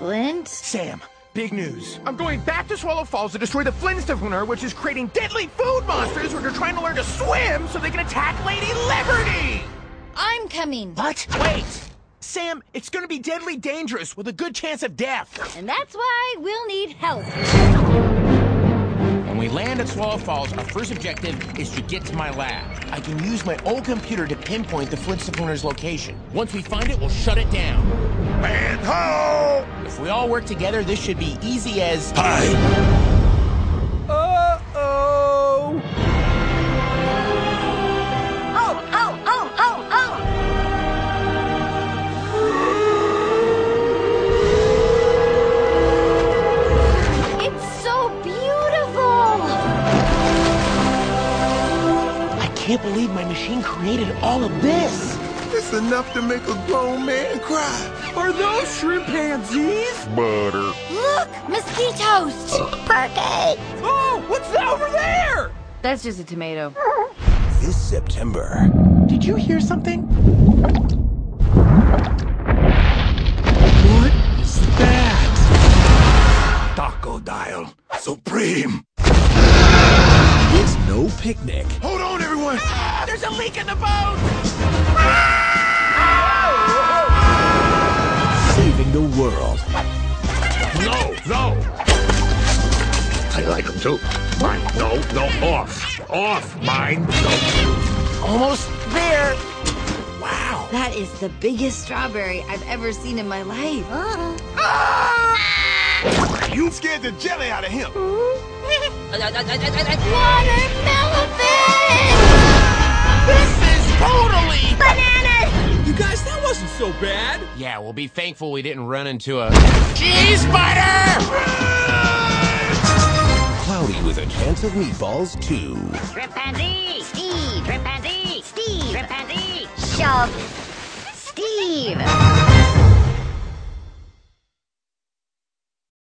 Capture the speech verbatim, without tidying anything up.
Flint? Sam, big news. I'm going back to Swallow Falls to destroy the Flintstoner, which is creating deadly food monsters who are trying to learn to swim so they can attack Lady Liberty! I'm coming. What? Wait! Sam, it's gonna be deadly dangerous with a good chance of death. And that's why we'll need help. When we land at Swallow Falls, our first objective is to get to my lab. I can use my old computer to pinpoint the Flintstoner's location. Once we find it, we'll shut it down. And ho! If we all work together, this should be easy as... Hi! Uh-oh! Oh, oh, oh, oh, oh! It's so beautiful! I can't believe my machine created all of this. It's enough to make a grown man cry. Are those chimpanzees? Butter. Look! Mosquitoes! Perfect! Oh, what's that over there? That's just a tomato. This September. Did you hear something? What is that? Taco Dial. Supreme. It's no picnic. Hold on, everyone. Ah, there's a leak in the boat! Saving the world. No, no. I like them too. Mine. No, no, off. Off. Mine. No. Almost there. Wow. That is the biggest strawberry I've ever seen in my life. You scared the jelly out of him. Watermelon fish! This is totally... Bananas! You guys, that wasn't so bad. Yeah, we'll be thankful we didn't run into a... cheese spider! Cloudy with a chance of meatballs, too. Chimpanzee! Steve! Chimpanzee! Steve! Chimpanzee! Shove! Steve!